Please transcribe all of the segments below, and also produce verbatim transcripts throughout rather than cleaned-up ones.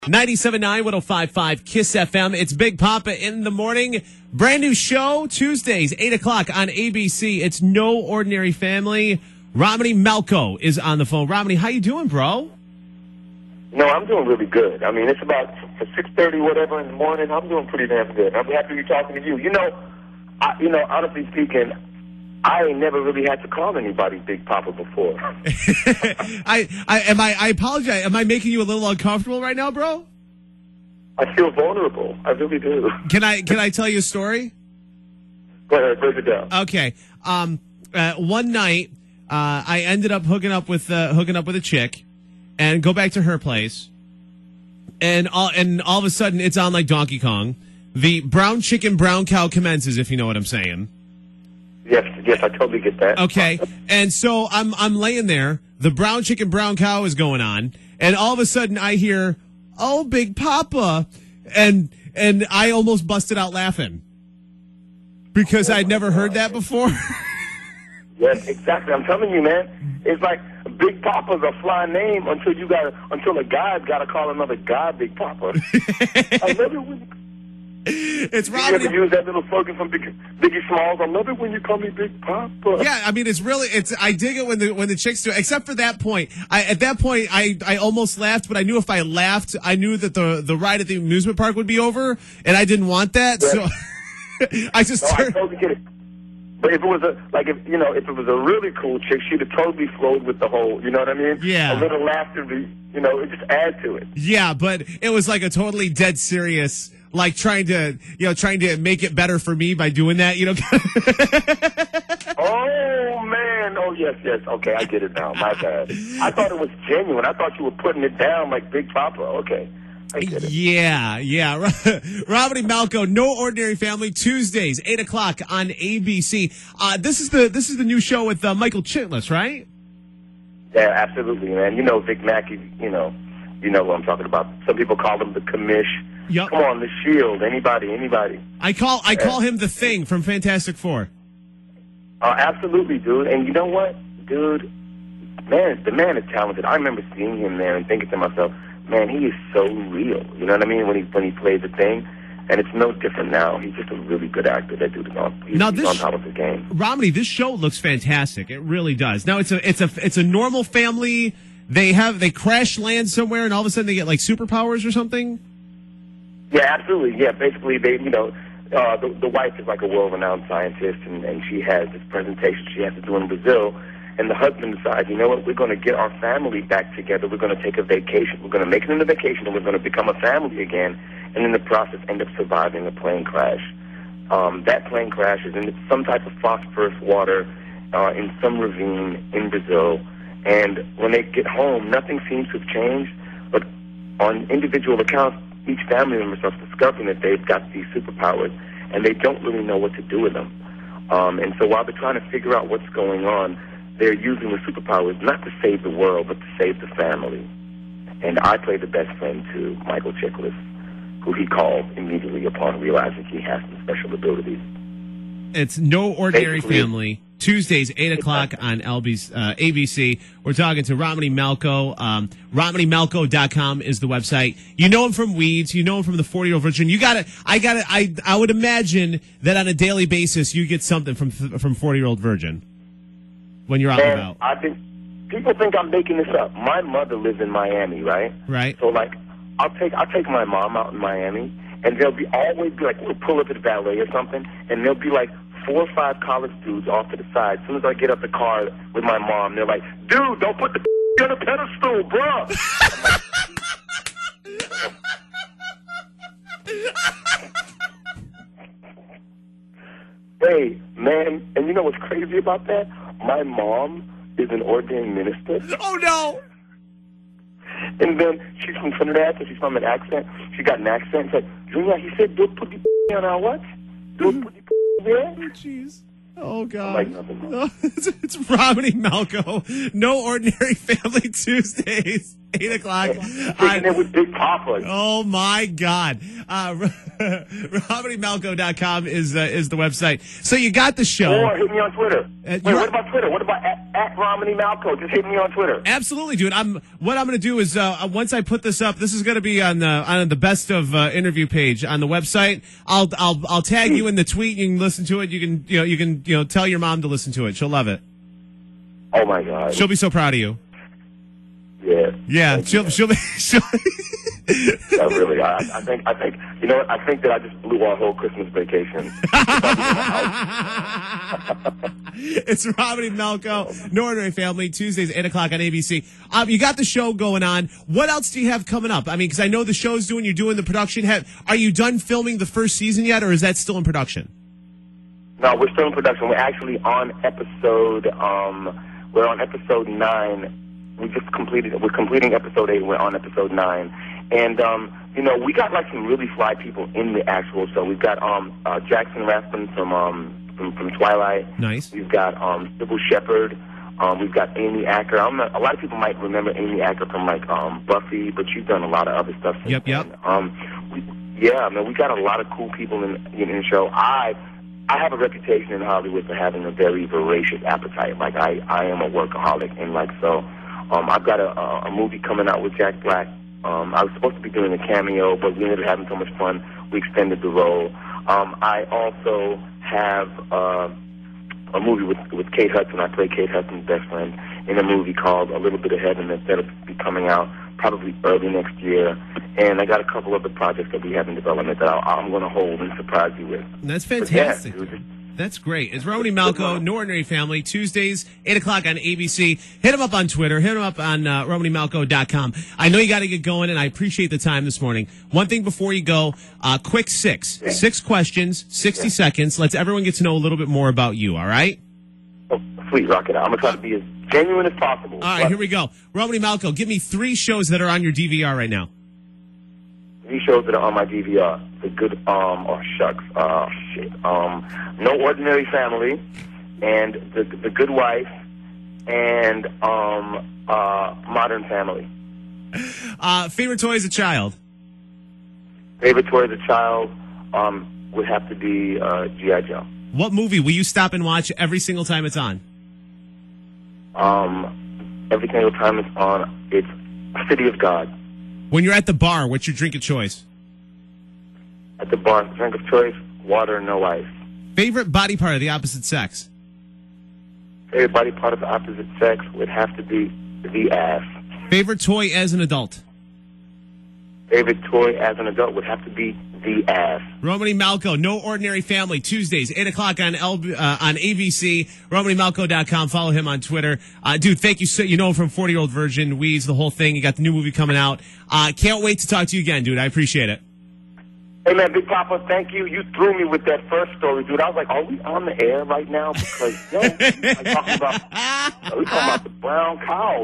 ninety-seven point nine, one oh five point five KISS F M. It's Big Papa in the morning. Brand new show, Tuesdays, eight o'clock on A B C. It's No Ordinary Family. Romany Malco is on the phone. Romany, how you doing, bro? No, I'm doing really good. I mean, it's about six thirty, whatever, in the morning. I'm doing pretty damn good. I'm happy to be talking to you. You know, I, you know, honestly speaking, I ain't never really had to call anybody Big Papa before. I, I, am I, I apologize. Am I making you a little uncomfortable right now, bro? I feel vulnerable. I really do. Can I, can I tell you a story? Go ahead, break it down. Okay. Um, uh, one night, uh, I ended up hooking up with, uh, hooking up with a chick and go back to her place. And all, and all of a sudden it's on like Donkey Kong. The brown chicken, brown cow commences, if you know what I'm saying. Yes, yes, I totally get that. Okay, and so I'm I'm laying there. The brown chicken, brown cow is going on, and all of a sudden I hear, "Oh, Big Papa," and and I almost busted out laughing because oh I'd never God. heard that before. Yes, exactly. I'm telling you, man. It's like Big Papa's a fly name until you got until a guy's got to call another guy Big Papa. I love it when. It's You Romany. ever use that little slogan from Big, Biggie Smalls? I love it when you call me Big Papa. Yeah, I mean, it's really, it's, I dig it when the, when the chicks do it, except for that point. I, at that point, I, I almost laughed, but I knew if I laughed, I knew that the, the ride at the amusement park would be over, and I didn't want that, Yeah. so I just No, I turned. totally get it. But if it was a, like, if, you know, if it was a really cool chick, she'd have totally flowed with the whole, you know what I mean? Yeah. A little laughter, be, you know, it just add to it. Yeah, but it was like a totally dead serious, like trying to, you know, trying to make it better for me by doing that, you know? Oh, man. Oh, yes, yes. Okay, I get it now. My bad. I thought it was genuine. I thought you were putting it down like Big Papa. Okay. I get it. Yeah, yeah. Romany Malco, No Ordinary Family, Tuesdays, eight o'clock on A B C. Uh, this is the this is the new show with uh, Michael Chiklis, right? Yeah, absolutely, man. You know Vic Mackey, you know, you know what I'm talking about. Some people call him the commish. Yep. Come on, the Shield. Anybody, anybody. I call I call him the Thing from Fantastic Four. Uh, absolutely, dude. And you know what, dude? Man, the man is talented. I remember seeing him there and thinking to myself, man, he is so real. You know what I mean? When he when he plays the Thing, and it's no different now. He's just a really good actor. That dude is on. He's, Now he's this on top of his game. Romany, this show looks fantastic. It really does. Now it's a it's a it's a normal family. They have they crash land somewhere, and all of a sudden they get like superpowers or something. Yeah, absolutely. Yeah, basically, they, you know, uh, the, the wife is like a world-renowned scientist, and, and she has this presentation she has to do in Brazil. And the husband decides, you know what, we're going to get our family back together. We're going to take a vacation. We're going to make it into vacation, and we're going to become a family again. And in the process, end up surviving a plane crash. Um, that plane crash is in some type of phosphorus water uh, in some ravine in Brazil. And when they get home, nothing seems to have changed. But on individual accounts, each family member starts discovering that they've got these superpowers, and they don't really know what to do with them. Um, and so while they're trying to figure out what's going on, they're using the superpowers not to save the world, but to save the family. And I play the best friend to Michael Chiklis, who he calls immediately upon realizing he has some special abilities. It's No Ordinary Basically, Family, Tuesdays, eight o'clock on L B C, uh, A B C. We're talking to Romany Malco. Um, Romany Malco dot com is the website. You know him from Weeds. You know him from the forty-year-old Virgin. You got it. I got it. I I would imagine that on a daily basis you get something from from forty-year-old Virgin when you're out and And about. I think people think I'm making this up. My mother lives in Miami, right? Right. So like, I'll take I'll take my mom out in Miami, and there'll be always be like we'll pull up at valet or something, and there'll be like four or five college dudes off to the side. As soon as I get up the car with my mom, they're like, "Dude, don't put the on a pedestal, bro." Hey, man, and you know what's crazy about that? My mom is an ordained minister. Oh no! And then she's from Trinidad, so she's from an accent. She got an accent. It's like, Junior, he said, don't put the on our what? Don't put the there? Oh jeez. Oh God! Like nothing. No, it's, it's Romany Malco. No Ordinary Family Tuesdays. eight o'clock. Kicking it with Big Papa. Oh, my God. Uh, Romany Malco dot com is, uh, is the website. So you got the show. Or hit me on Twitter. Uh, Wait, what about Twitter? What about at, at Romany Malco? Just hit me on Twitter. Absolutely, dude. I'm. What I'm going to do is uh, once I put this up, this is going to be on the on the best of uh, interview page on the website. I'll I'll I'll tag you in the tweet. You can listen to it. You can you know you can you know tell your mom to listen to it. She'll love it. Oh my God. She'll be so proud of you. Yeah. Yeah. Thank She'll you, she'll be. She'll yeah, really. I, I think. I think. You know what? I think that I just blew our whole Christmas vacation. It's Romany Malco, No Ordinary Family, Tuesdays, eight o'clock on A B C. Um, you got the show going on. What else do you have coming up? I mean, because I know the show's doing, you're doing the production. Have, are you done filming the first season yet, or is that still in production? No, we're still in production. We're actually on episode, um, we're on episode nine. We just completed, we're completing episode eight. We're on episode nine. And, um, you know, we got like some really fly people in the actual show. We've got, um, uh, Jackson Rathbun from, um, From, from Twilight. Nice. We've got um, Sybil Shepherd. Um, we've got Amy Acker. I'm not, a lot of people might remember Amy Acker from like um, Buffy, but she's done a lot of other stuff. Yep, yep. And, um, we, yeah, I mean, we got a lot of cool people in, in, in the show. I I have a reputation in Hollywood for having a very voracious appetite. Like I, I am a workaholic, and like so, um, I've got a, a, a movie coming out with Jack Black. Um, I was supposed to be doing a cameo, but we ended up having so much fun, we extended the role. Um, I also have uh, a movie with with Kate Hudson. I play Kate Hudson's best friend in a movie called A Little Bit of Heaven that's going to be coming out probably early next year. And I got a couple other projects that we have in development that I'll, I'm going to hold and surprise you with. That's fantastic. Yeah, That's great. It's Romany Malco, No Ordinary Family, Tuesdays, eight o'clock on A B C. Hit him up on Twitter. Hit him up on uh, Romany Malco dot com. I know you got to get going, and I appreciate the time this morning. One thing before you go, uh, quick six. Six questions, sixty seconds. Let's everyone get to know a little bit more about you, all right? Oh, sweet, rock it out. I'm going to try to be as genuine as possible. All right, here we go. Romany Malco, give me three shows that are on your D V R right now. Three shows that are on my D V R. The Good, um, oh, shucks, uh, shit. Um, No Ordinary Family, and The, the Good Wife, and um, uh, Modern Family. Uh, favorite toy as a child? Favorite toy as a child um, would have to be uh, G I. Joe. What movie will you stop and watch every single time it's on? Um, every single time it's on, it's City of God. When you're at the bar, what's your drink of choice? At the bar, drink of choice, water, no ice. Favorite body part of the opposite sex? Favorite body part of the opposite sex would have to be the ass. Favorite toy as an adult? Favorite toy as an adult would have to be the ass. Romany Malco, No Ordinary Family, Tuesdays, eight o'clock on L- uh, on A B C, Romany Malco dot com. Follow him on Twitter. Uh, dude, thank you. So, you know him from forty-Year-Old Virgin, Weeds, the whole thing. You got the new movie coming out. Uh, can't wait to talk to you again, dude. I appreciate it. Hey, man, Big Papa, thank you. You threw me with that first story, dude. I was like, are we on the air right now? Because, yo, I'm talking about, we talking about the brown cow,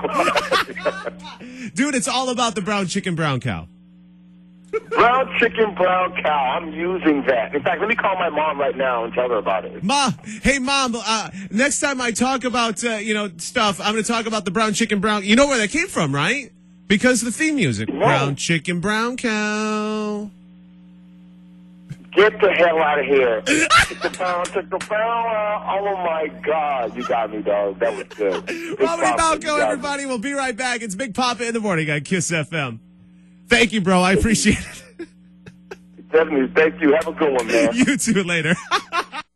yo. Dude, it's all about the brown chicken, brown cow. Brown chicken, brown cow. I'm using that. In fact, let me call my mom right now and tell her about it. Ma, hey, Mom, uh, next time I talk about, uh, you know, stuff, I'm going to talk about the brown chicken, brown. You know where that came from, right? Because of the theme music. No. Brown chicken, brown cow. Get the hell out of here. Take the pound, take the pound. Oh, my God. You got me, dog. That was good. Romany Malco, everybody. We'll be right back. It's Big Papa in the morning on Kiss F M. Thank you, bro. I appreciate it. Definitely. Thank you. Have a good one, man. You too later.